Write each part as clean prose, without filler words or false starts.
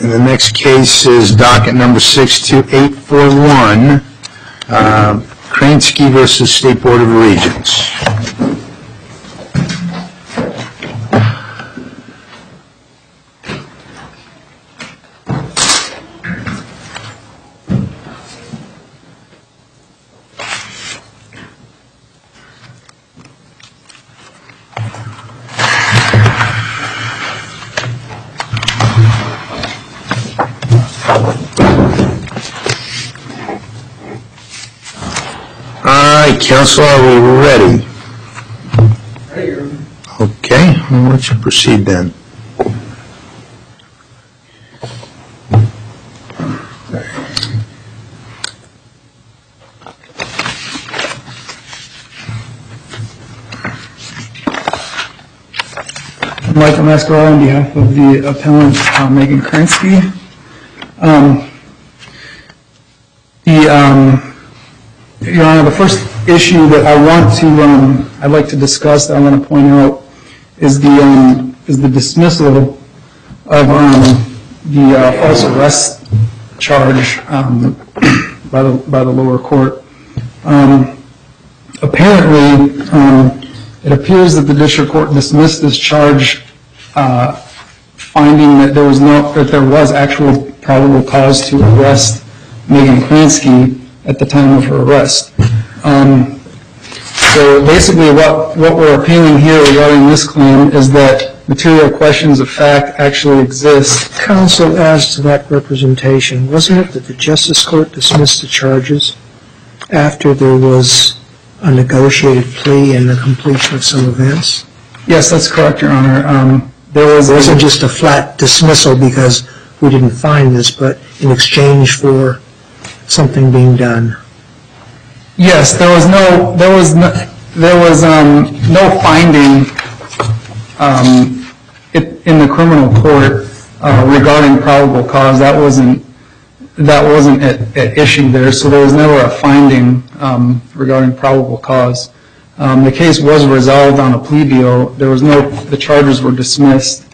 And the next case is docket number 62841, Kransky versus State Board of Regents. Council, are we ready? Ready. Okay, well, let's proceed then. Michael Mascaro on behalf of the appellant Megan Kransky. Your Honor, the first issue that I'd like to discuss, that I want to point out, is the dismissal of the false arrest charge by the lower court. Apparently, it appears that the district court dismissed this charge, finding that there was actual probable cause to arrest Megan Kransky at the time of her arrest. So basically what we're appealing here regarding this claim is that material questions of fact actually exist. Counsel, as to that representation, wasn't it that the Justice Court dismissed the charges after there was a negotiated plea and the completion of some events? Yes, that's correct, Your Honor. It wasn't just a flat dismissal because we didn't find this, but in exchange for something being done. Yes, there was no finding in the criminal court regarding probable cause. That wasn't at issue there. So there was never a finding regarding probable cause. The case was resolved on a plea deal. The charges were dismissed.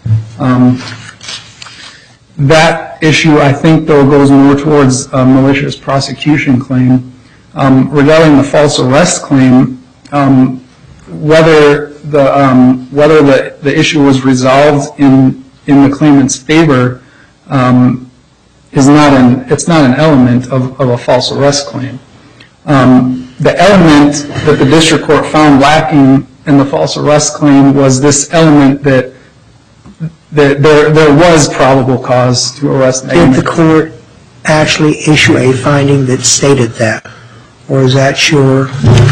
That issue, I think, though, goes more towards a malicious prosecution claim. Regarding the false arrest claim, whether the issue was resolved in the claimant's favor it's not an element of a false arrest claim. The element that the district court found lacking in the false arrest claim was this element that there was probable cause to arrest Megan. Did the court actually issue a finding that stated that? Or is that your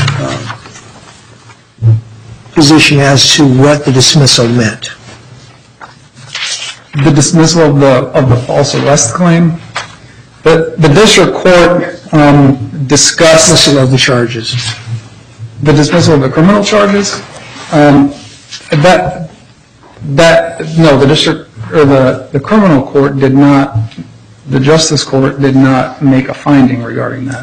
position as to what the dismissal meant? The dismissal of the false arrest claim? The district court discussed... Dismissal of the charges. The dismissal of the criminal charges? No, the criminal court did not, the justice court did not make a finding regarding that.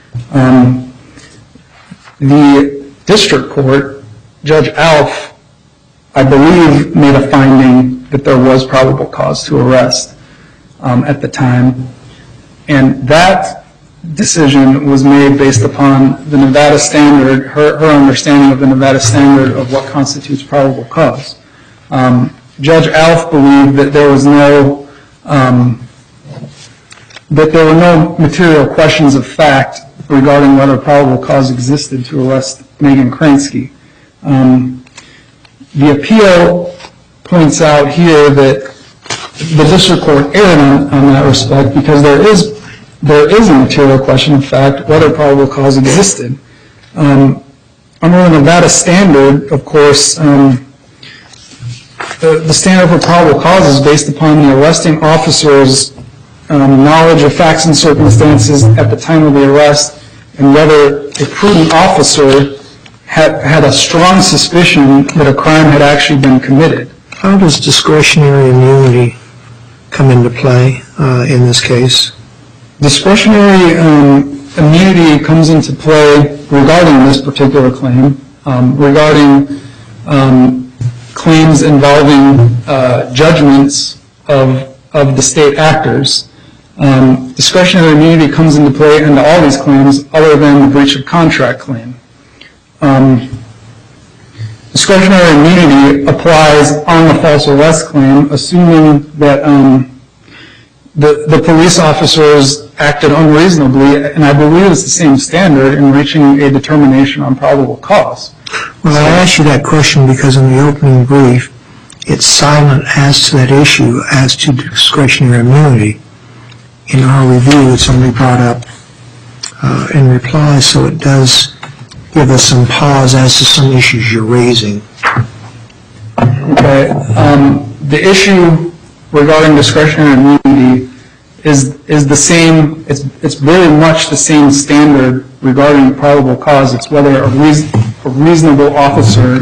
The district court, Judge Alf, I believe, made a finding that there was probable cause to arrest at the time. And that decision was made based upon the Nevada standard, her understanding of the Nevada standard of what constitutes probable cause. Judge Alf believed that there were no material questions of fact regarding whether probable cause existed to arrest Megan Kransky. The appeal points out here that the district court erred on that respect because there is a material question of fact whether probable cause existed. Under the Nevada standard, of course, the standard for probable cause is based upon the arresting officer's knowledge of facts and circumstances at the time of the arrest and whether a prudent officer had a strong suspicion that a crime had actually been committed. How does discretionary immunity come into play in this case? Discretionary immunity comes into play regarding this particular claim, regarding claims involving judgments of of the state actors. Discretionary immunity comes into play into all these claims other than the breach of contract claim. Discretionary immunity applies on the false arrest claim, assuming that the police officers acted unreasonably, and I believe it's the same standard in reaching a determination on probable cause. Well, I asked you that question because in the opening brief, it's silent as to that issue, as to discretionary immunity. In our review, it's only brought up in reply, so it does give us some pause as to some issues you're raising. Okay. The issue regarding discretionary immunity is the same. It's very much the same standard regarding probable cause. It's whether a reasonable officer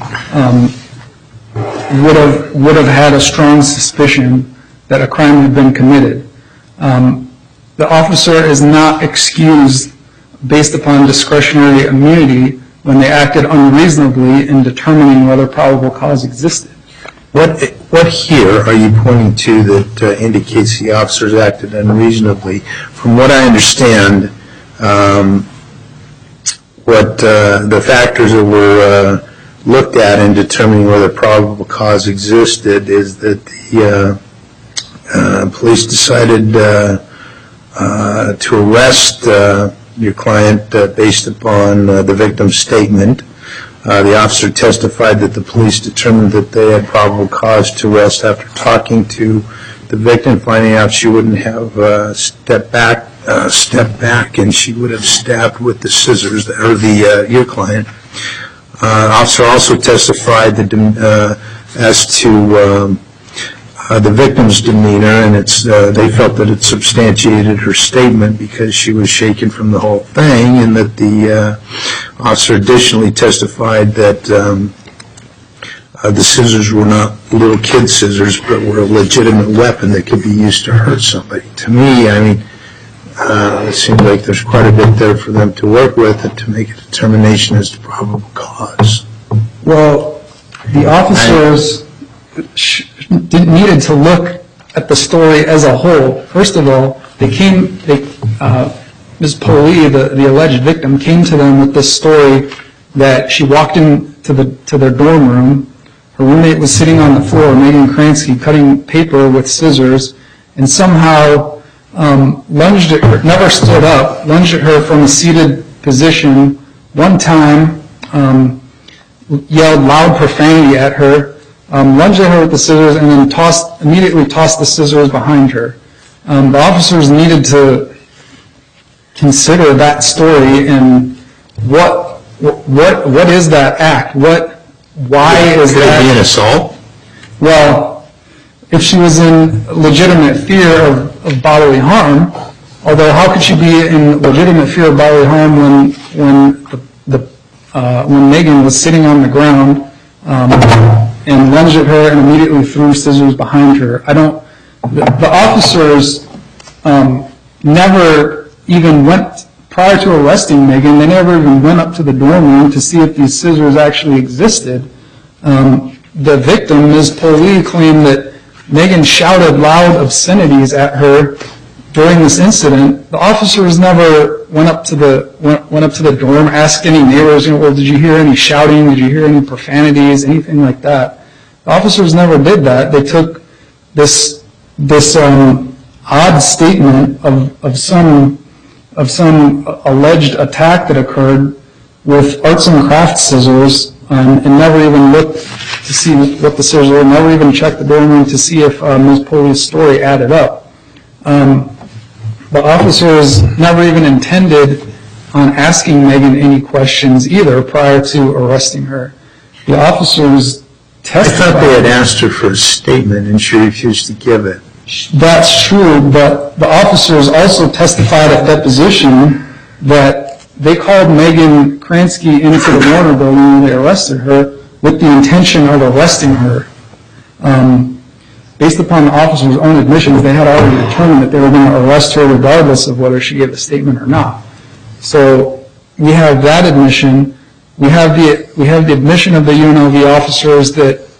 would have had a strong suspicion that a crime had been committed. The officer is not excused based upon discretionary immunity when they acted unreasonably in determining whether probable cause existed. What here are you pointing to that indicates the officers acted unreasonably? From what I understand, what the factors that were looked at in determining whether probable cause existed is that the police decided to arrest your client based upon the victim's statement. The officer testified that the police determined that they had probable cause to arrest after talking to the victim, finding out she wouldn't have stepped back, and she would have stabbed with the scissors, or your client. Officer also testified that as to the victim's demeanor, and they felt that it substantiated her statement because she was shaken from the whole thing, and that the officer additionally testified that the scissors were not little kid scissors, but were a legitimate weapon that could be used to hurt somebody. To me, I mean, it seems like there's quite a bit there for them to work with and to make a determination as to probable cause. Well, the officers needed to look at the story as a whole. First of all, Ms. Poley, the alleged victim, came to them with this story that she walked into their dorm room. Her roommate was sitting on the floor, Megan Kransky, cutting paper with scissors, and somehow lunged at her, never stood up, lunged at her from a seated position. One time, yelled loud profanity at her, lunged at her with the scissors, and then immediately tossed the scissors behind her. The officers needed to consider that story and what is that act? Why is that? Could it be an assault? Well, if she was in legitimate fear of bodily harm, although how could she be in legitimate fear of bodily harm when Megan was sitting on the ground and lunged at her and immediately threw scissors behind her? The officers never even went, prior to arresting Megan, they never even went up to the dorm room to see if these scissors actually existed. The victim, Ms. Poley, claimed that Megan shouted loud obscenities at her during this incident. The officers never went up to the dorm, asked any neighbors, well, did you hear any shouting? Did you hear any profanities? Anything like that. The officers never did that. They took this odd statement of some alleged attack that occurred with arts and crafts scissors and never even looked to see what the scissors were, never even checked the dorm room to see if Ms. Poley's story added up. The officers never even intended on asking Megan any questions either prior to arresting her. The officers testified. I thought they had asked her for a statement and she refused to give it. That's true, but the officers also testified at deposition that they called Megan Kransky into the Warner building when they arrested her with the intention of arresting her. Based upon the officers' own admissions, they had already determined that they were going to arrest her regardless of whether she gave a statement or not. So we have that admission. We have the admission of the UNLV officers that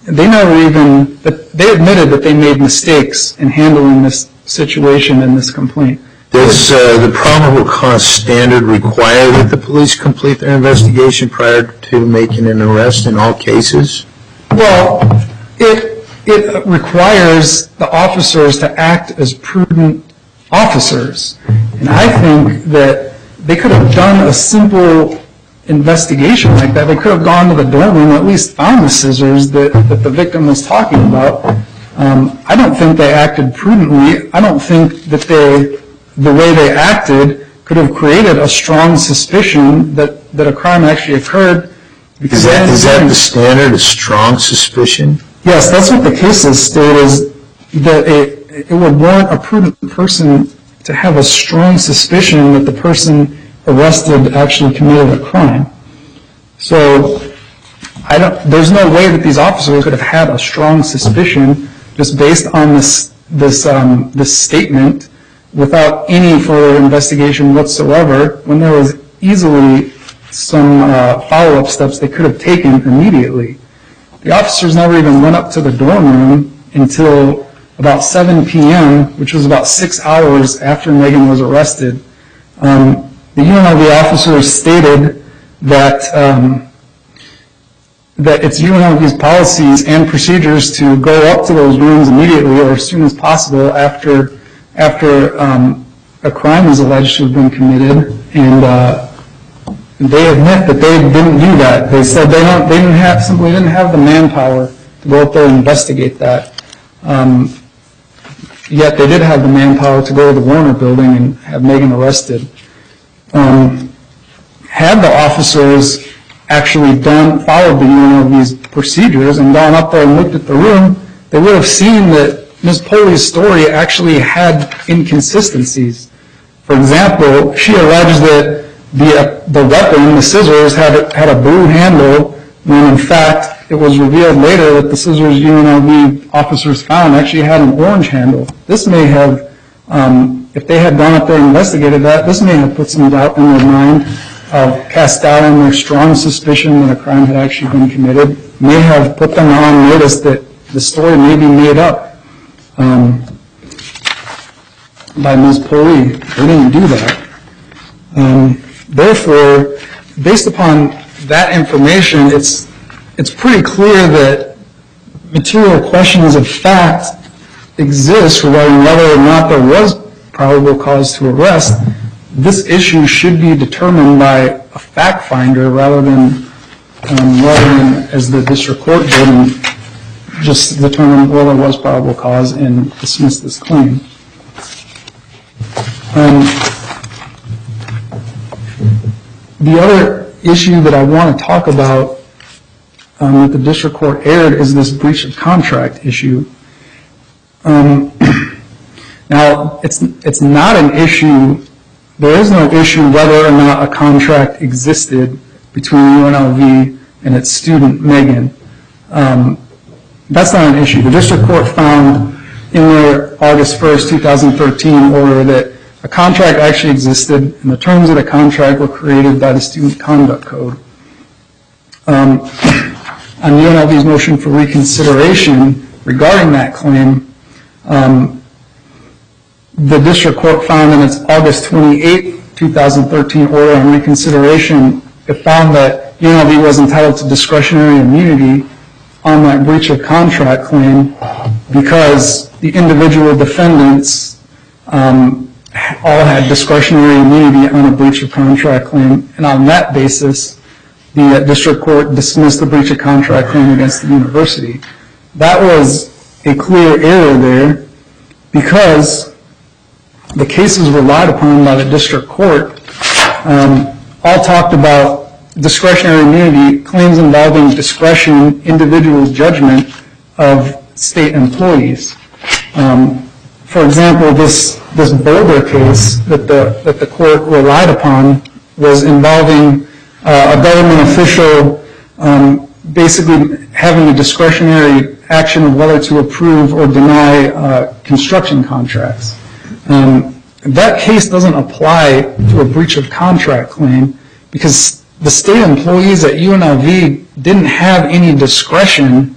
they admitted that they made mistakes in handling this situation and this complaint. Does the probable cause standard require that the police complete their investigation prior to making an arrest in all cases? Well, it requires the officers to act as prudent officers. And I think that they could have done a simple investigation like that. They could have gone to the dorm room and at least found the scissors that the victim was talking about. I don't think they acted prudently. I don't think that the way they acted could have created a strong suspicion that a crime actually occurred. Is that the standard, a strong suspicion? Yes, that's what the cases state, is that it would warrant a prudent person to have a strong suspicion that the person arrested actually committed a crime. So there's no way that these officers could have had a strong suspicion just based on this statement without any further investigation whatsoever, when there was easily some follow-up steps they could have taken immediately. The officers never even went up to the dorm room until about 7 p.m., which was about 6 hours after Megan was arrested. The UNLV officers stated that it's UNLV's policies and procedures to go up to those rooms immediately or as soon as possible after a crime is alleged to have been committed, and they admit that they didn't do that. They said they simply didn't have the manpower to go up there and investigate that. Yet they did have the manpower to go to the Warner building and have Megan arrested. Had the officers actually followed the UNLV's procedures and gone up there and looked at the room, they would have seen that Ms. Poley's story actually had inconsistencies. For example, she alleged that the weapon, the scissors, had a blue handle, when in fact it was revealed later that the scissors UNLV officers found actually had an orange handle. This may have, if they had gone up there and investigated that, this may have put some doubt in their mind, cast doubt on their strong suspicion that a crime had actually been committed, may have put them on notice that the story may be made up by Ms. Poley. They didn't do that. Therefore, based upon that information, it's pretty clear that material questions of fact exist regarding whether or not there was probable cause to arrest. This issue should be determined by a fact finder rather than as the district court did, and just determine whether there was probable cause and dismiss this claim. The other issue that I want to talk about that the district court aired is this breach of contract issue. Now, it's not an issue, there is no issue whether or not a contract existed between UNLV and its student, Megan. That's not an issue. The district court found in their August 1st, 2013 order that a contract actually existed, and the terms of the contract were created by the Student Conduct Code. On UNLV's motion for reconsideration regarding that claim, the district court found in its August 28, 2013 order on reconsideration, it found that UNLV was entitled to discretionary immunity on that breach of contract claim because the individual defendants all had discretionary immunity on a breach of contract claim, and on that basis, the district court dismissed the breach of contract claim against the university. That was a clear error there because the cases relied upon by the district court all talked about discretionary immunity, claims involving discretion, individual judgment of state employees. For example, this Boulder case that the court relied upon was involving a government official basically having a discretionary action of whether to approve or deny construction contracts. That case doesn't apply to a breach of contract claim because the state employees at UNLV didn't have any discretion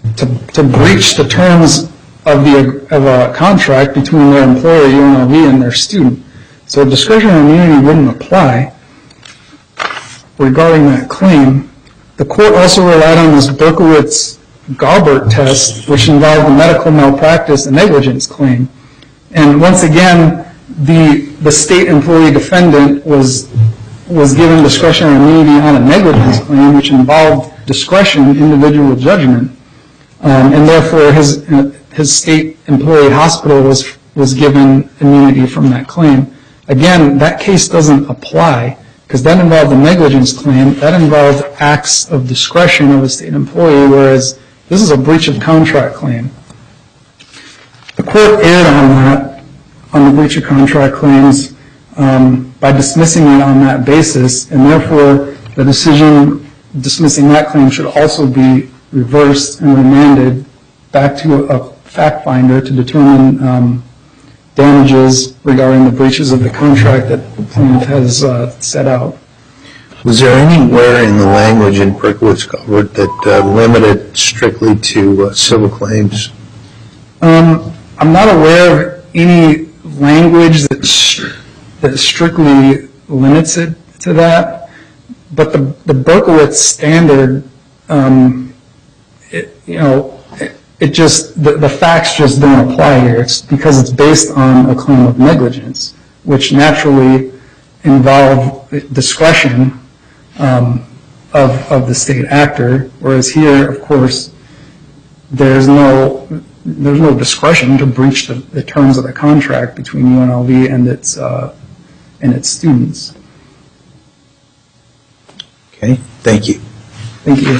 to breach the terms of a contract between their employer, UNLV, and their student. So discretionary immunity wouldn't apply regarding that claim. The court also relied on this Berkowitz-Gaubert test, which involved a medical malpractice and negligence claim. And once again, the state employee defendant was given discretionary immunity on a negligence claim, which involved discretion, individual judgment, and therefore his state employee hospital was given immunity from that claim. Again, that case doesn't apply because that involved a negligence claim. That involved acts of discretion of a state employee, whereas this is a breach of contract claim. The court erred on that, on the breach of contract claims, by dismissing it on that basis, and therefore the decision dismissing that claim should also be reversed and remanded back to a fact finder to determine damages regarding the breaches of the contract that the plaintiff has set out. Was there anywhere in the language in Berkowitz-Gaubert that limited strictly to civil claims? I'm not aware of any language that strictly limits it to that, but the Berkowitz standard, the facts just don't apply here. It's because it's based on a claim of negligence, which naturally involve discretion of the state actor, whereas here, of course, there's no discretion to breach the terms of the contract between UNLV and its students. Okay, thank you. Thank you.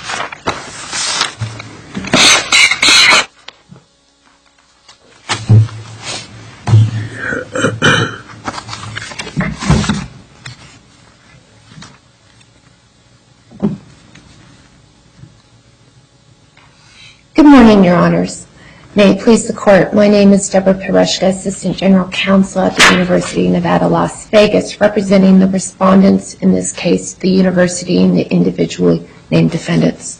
Good morning, Your Honors. May it please the Court, my name is Deborah Perushka, Assistant General Counsel at the University of Nevada, Las Vegas, representing the respondents in this case, the university and the individually named defendants.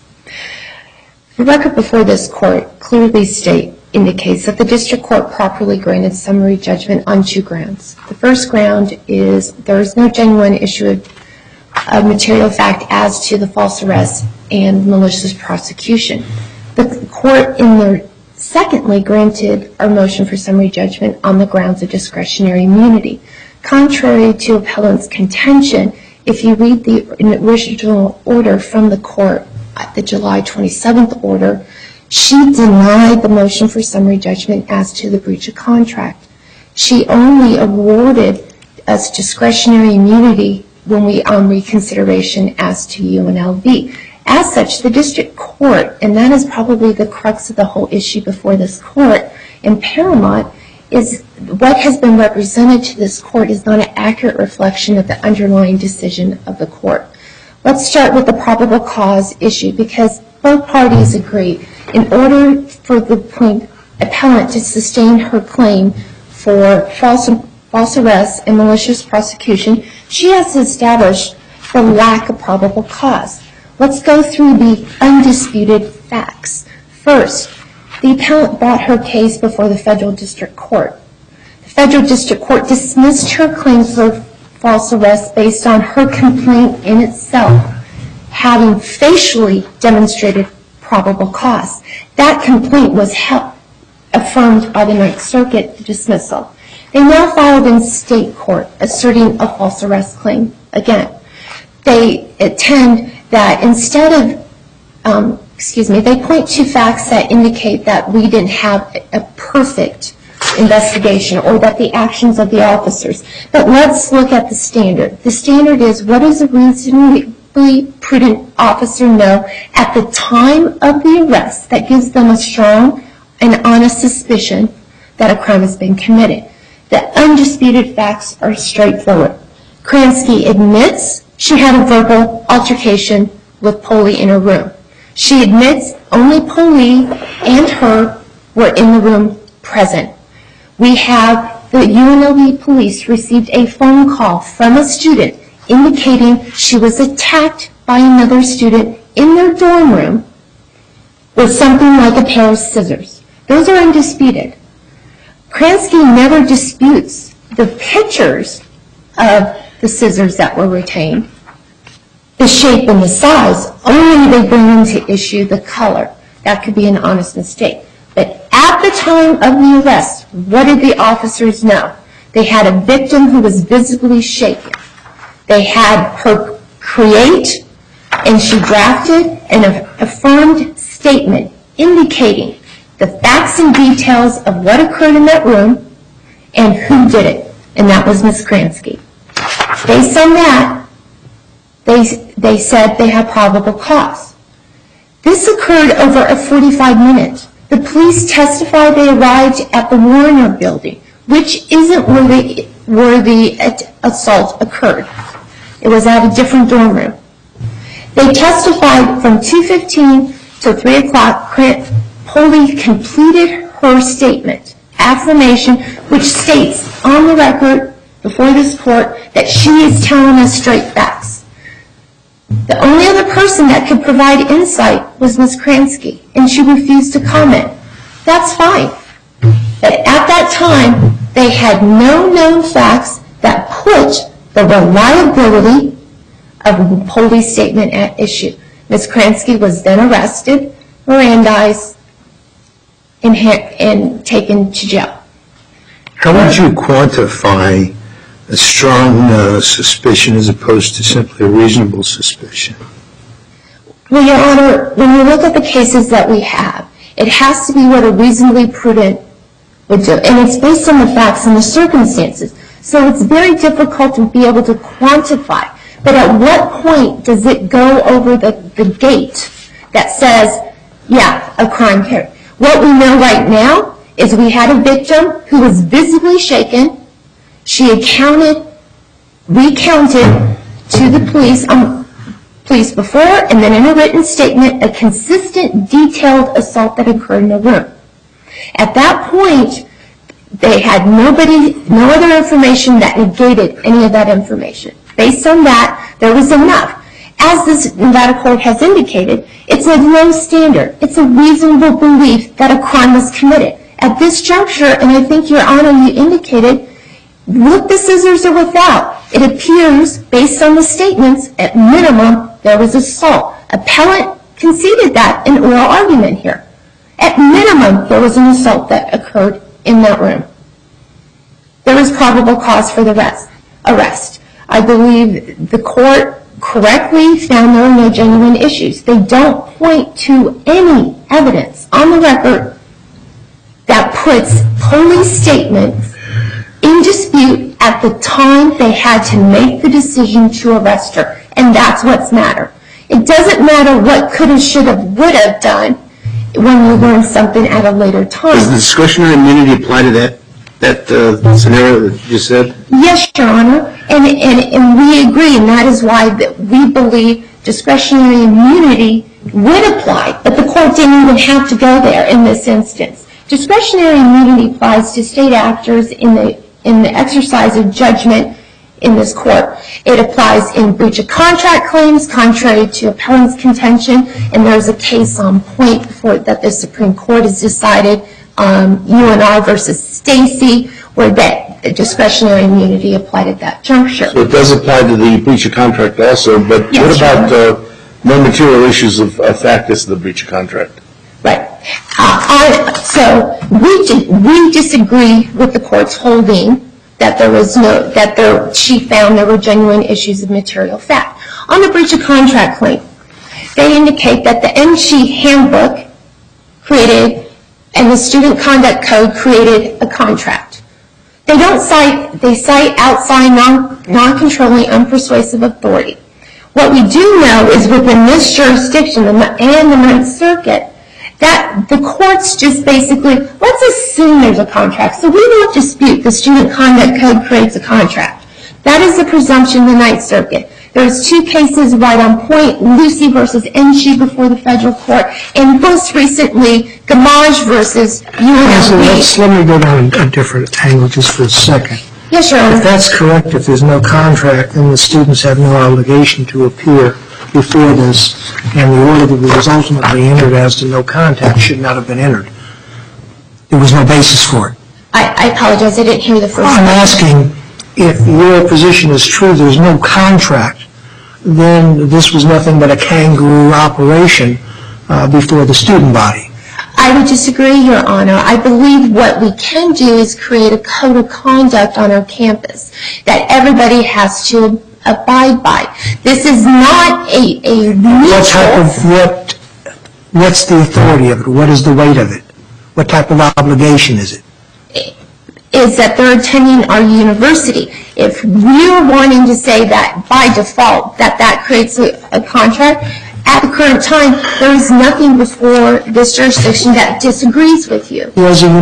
The record before this Court clearly indicates that the District Court properly granted summary judgment on two grounds. The first ground is there is no genuine issue of material fact as to the false arrest and malicious prosecution. The Court secondly granted our motion for summary judgment on the grounds of discretionary immunity. Contrary to appellant's contention, if you read the original order from the Court, the July 27th order, she denied the motion for summary judgment as to the breach of contract. She only awarded us discretionary immunity when we on reconsideration as to UNLV. As such, the District Court, and that is probably the crux of the whole issue before this Court, in Paramount, is what has been represented to this Court is not an accurate reflection of the underlying decision of the Court. Let's start with the probable cause issue, because both parties agree in order for the appellant to sustain her claim for false arrest and malicious prosecution, she has to establish the lack of probable cause. Let's go through the undisputed facts. First, the appellant brought her case before the Federal District Court. The Federal District Court dismissed her claim for false arrest based on her complaint in itself having facially demonstrated probable cause. That complaint was affirmed by the Ninth Circuit dismissal. They now filed in state court asserting a false arrest claim again. They attend that instead of, they point to facts that indicate that we didn't have a perfect investigation or that the actions of the officers. But let's look at the standard. The standard is, what does a reasonably prudent officer know at the time of the arrest that gives them a strong and honest suspicion that a crime has been committed? The undisputed facts are straightforward. Kransky admits she had a verbal altercation with Poley in her room. She admits only Poley and her were in the room present. We have the UNLV police received a phone call from a student indicating she was attacked by another student in their dorm room was something like a pair of scissors. Those are undisputed. Kransky never disputes the pictures of the scissors that were retained, the shape and the size. Only they bring into issue the color. That could be an honest mistake. But at the time of the arrest, what did the officers know? They had a victim who was visibly shaken. They had her create, and she drafted an affirmed statement indicating the facts and details of what occurred in that room and who did it, and that was Ms. Kransky. Based on that, they said they had probable cause. This occurred over a 45 minutes. The police testified they arrived at the Warner building, which isn't where the assault occurred. It was at a different dorm room. They testified from 2:15 to 3 o'clock. Polly completed her statement, affirmation, which states on the record before this court that she is telling us straight facts. The only other person that could provide insight was Ms. Kransky, and she refused to comment. That's fine. But at that time, they had no known facts that put the reliability of Polly's statement at issue. Ms. Kransky was then arrested, Mirandized, and taken to jail. How would you quantify a strong suspicion as opposed to simply a reasonable suspicion? Well, Your Honor, when you look at the cases that we have, it has to be what a reasonably prudent would do. And it's based on the facts and the circumstances. So it's very difficult to be able to quantify. But at what point does it go over the gate that says, yeah, a crime occurred? What we know right now is we had a victim who was visibly shaken. She recounted to the police before and then in a written statement a consistent, detailed assault that occurred in the room. At that point, they had no other information that negated any of that information. Based on that, there was enough. As this Nevada court has indicated, it's a low standard. It's a reasonable belief that a crime was committed. At this juncture, and I think Your Honor, you indicated, with the scissors or without, it appears, based on the statements, at minimum, there was assault. Appellant conceded that in oral argument here. At minimum, there was an assault that occurred in that room. There was probable cause for the arrest. I believe the court correctly found there were no genuine issues. They don't point to any evidence on the record that puts police statements in dispute at the time they had to make the decision to arrest her. And that's what's matter. It doesn't matter what could have, should have, would have done when you learn something at a later time. Does the discretionary immunity apply to that scenario that you just said? Yes, Your Honor. And we agree, and that is why we believe discretionary immunity would apply. But the court didn't even have to go there in this instance. Discretionary immunity applies to state actors in the exercise of judgment in this court. It applies in breach of contract claims, contrary to appellant's contention, and there's a case on point that the Supreme Court has decided, UNR versus Stacy, where that discretionary immunity applied at that juncture. So it does apply to the breach of contract also, but yes, what about non-material issues of fact as to the breach of contract? Right. So we disagree with the court's holding that she found there were genuine issues of material fact. On the breach of contract claim, they indicate that the NSHE handbook created and the student conduct code created a contract. They cite outside non-controlling unpersuasive authority. What we do know is within this jurisdiction and the Ninth Circuit, that the courts just basically, let's assume there's a contract. So we don't dispute the student conduct code creates a contract. That is the presumption in the Ninth Circuit. There's two cases right on point, Lucy versus NSHE before the federal court, and most recently, Gamage versus UNLV. Let me go down a different angle just for a second. Yes, Your Honor. If that's correct, if there's no contract, then the students have no obligation to appear before this, and the order that was ultimately entered as to no contact should not have been entered. There was no basis for it. I apologize, I didn't hear the first I'm part. asking if your position is true, there's no contract, then this was nothing but a kangaroo operation before the student body. I would disagree, Your Honor. I believe what we can do is create a code of conduct on our campus that everybody has to abide by. This is not a mutual... What's the authority of it? What is the weight of it? What type of obligation is it? Is that they're attending our university. If we're wanting to say that by default that creates a contract, at the current time, there is nothing before this jurisdiction that disagrees with you. Was a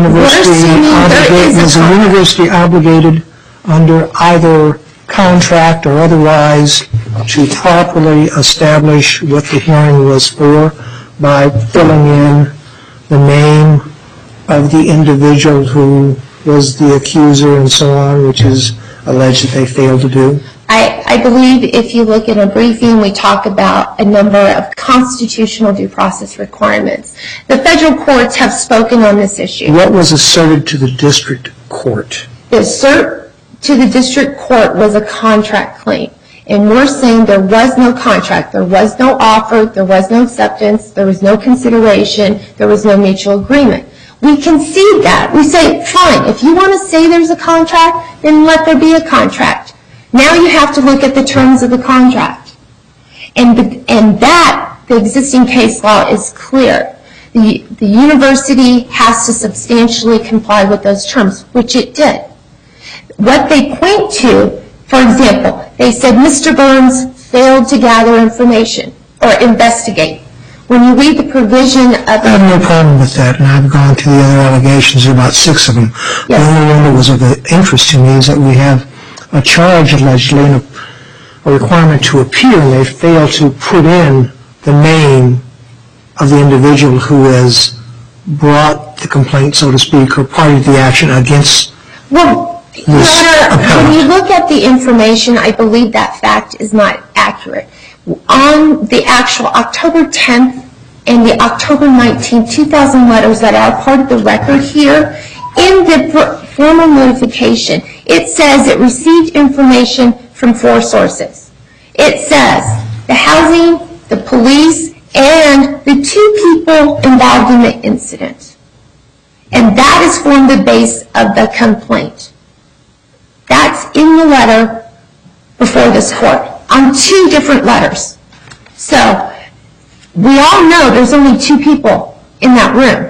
university obligated under either contract or otherwise to properly establish what the hearing was for by filling in the name of the individual who was the accuser and so on, which is alleged that they failed to do? I believe if you look at a briefing, we talk about a number of constitutional due process requirements. The federal courts have spoken on this issue. What was asserted to the district court? The assert to the district court was a contract claim. And we're saying there was no contract. There was no offer. There was no acceptance. There was no consideration. There was no mutual agreement. We concede that. We say, fine, if you want to say there's a contract, then let there be a contract. Now you have to look at the terms of the contract. And that, the existing case law is clear. The university has to substantially comply with those terms, which it did. What they point to, for example, they said Mr. Burns failed to gather information or investigate. When you read the provision of... I have no problem with that, and I've gone through the other allegations. There are about 6 of them. Yes. The only one that was of interest to me is that we have a charge allegedly and a requirement to appear, and they fail to put in the name of the individual who has brought the complaint, so to speak, or party to the action against this appellant. When you look at the information, I believe that fact is not accurate. On the actual October 10th and the October 19th, 2000 letters that are part of the record here, in the formal notification, it says it received information from 4 sources. It says the housing, the police, and the 2 people involved in the incident. And that is formed the base of the complaint. That's in the letter before this court, on 2 different letters. So, we all know there's only 2 people in that room.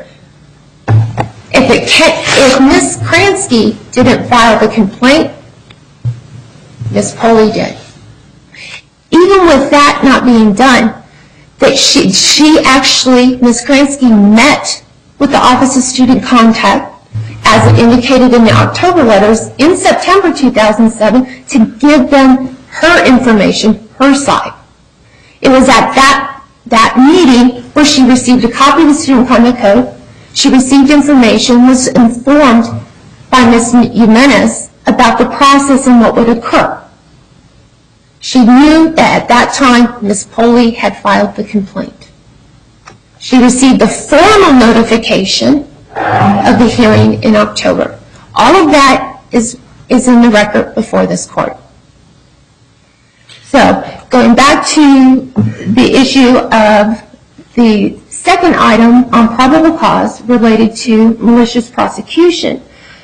If Ms. Kransky didn't file the complaint, Ms. Poley did. Even with that not being done, that she actually, Ms. Kransky, met with the Office of Student Contact, as indicated in the October letters, in September 2007, to give them her information, her side. It was at that meeting where she received a copy of the Student Conduct Code, she received information, was informed by Ms. Jimenez about the process and what would occur. She knew that at that time, Ms. Poley had filed the complaint. She received the formal notification of the hearing in October. All of that is in the record before this court. So, going back to the issue of the second item on probable cause related to malicious prosecution,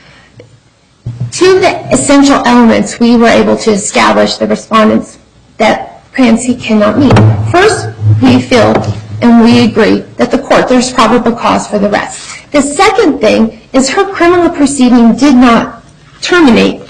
2 of the essential elements we were able to establish the respondents that Kransky cannot meet. First, we feel and we agree that the court, there's probable cause for the rest. The second thing is her criminal proceeding did not terminate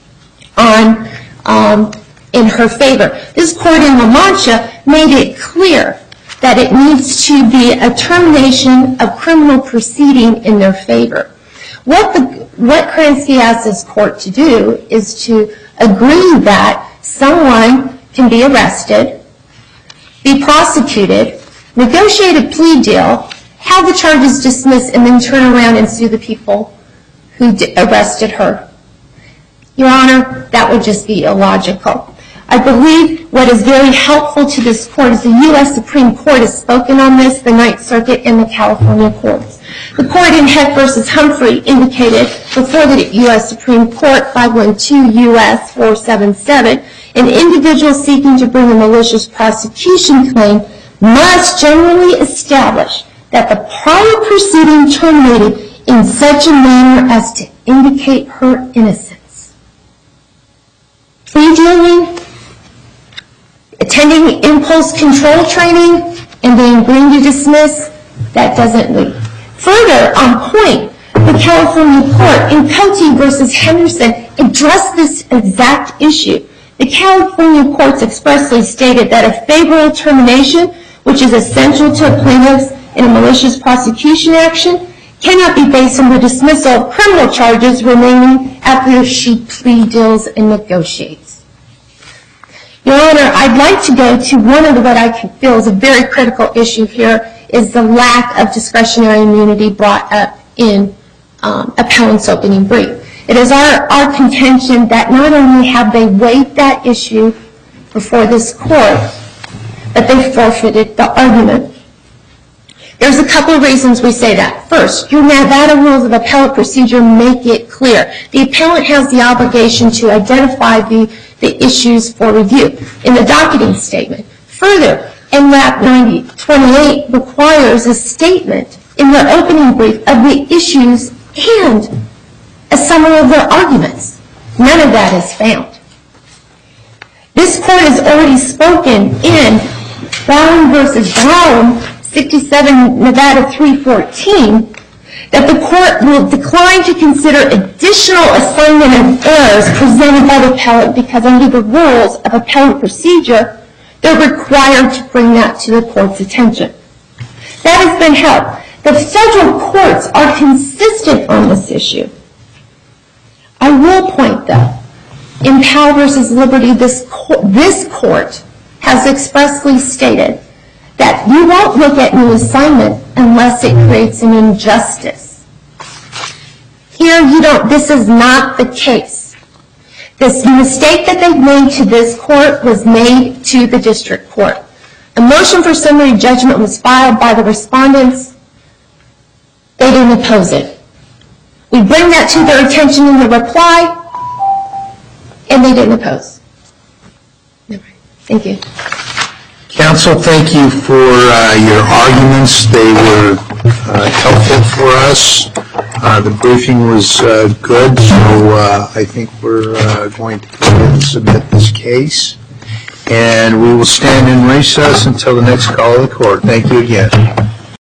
in her favor. This court in La Mancha made it clear that it needs to be a termination of criminal proceeding in their favor. What Kransky asked this court to do is to agree that someone can be arrested, be prosecuted, negotiate a plea deal, have the charges dismissed, and then turn around and sue the people who arrested her. Your Honor, that would just be illogical. I believe what is very helpful to this court is the U.S. Supreme Court has spoken on this, the Ninth Circuit, and the California courts. The court in Heck v. Humphrey indicated before the U.S. Supreme Court, 512 U.S. 477, an individual seeking to bring a malicious prosecution claim must generally establish that the prior proceeding terminated in such a manner as to indicate her innocence. Plea dealing, attending impulse control training, and being agreeing to dismiss, that doesn't lead. Further, on point, the California court in Cote v. Henderson addressed this exact issue. The California courts expressly stated that a favorable termination, which is essential to a plaintiff in a malicious prosecution action, cannot be based on the dismissal of criminal charges remaining after she plea deals and negotiates. Your Honor, I'd like to go to one of what I feel is a very critical issue here, is the lack of discretionary immunity brought up in appellant's opening brief. It is our contention that not only have they waived that issue before this court, but they forfeited the argument. There's a couple of reasons we say that. First, your Nevada rules of appellate procedure make it clear. The appellant has the obligation to identify the issues for review in the docketing statement. Further, NRAP 9028 requires a statement in their opening brief of the issues and a summary of their arguments. None of that is found. This court has already spoken in Brown v. Brown, 67 Nevada 314, that the court will decline to consider additional assignment of errors presented by the appellant because under the rules of appellate procedure, they're required to bring that to the court's attention. That has been held. The federal courts are consistent on this issue. I will point, though, in Powell v. Liberty, this court has expressly stated that you won't look at new assignment unless it creates an injustice. Here, this is not the case. This mistake that they've made to this court was made to the district court. A motion for summary judgment was filed by the respondents. They didn't oppose it. We bring that to their attention in the reply, and they didn't oppose. Thank you. Counsel, thank you for your arguments. They were helpful for us. The briefing was good, so I think we're going to go ahead and submit this case. And we will stand in recess until the next call of the court. Thank you again.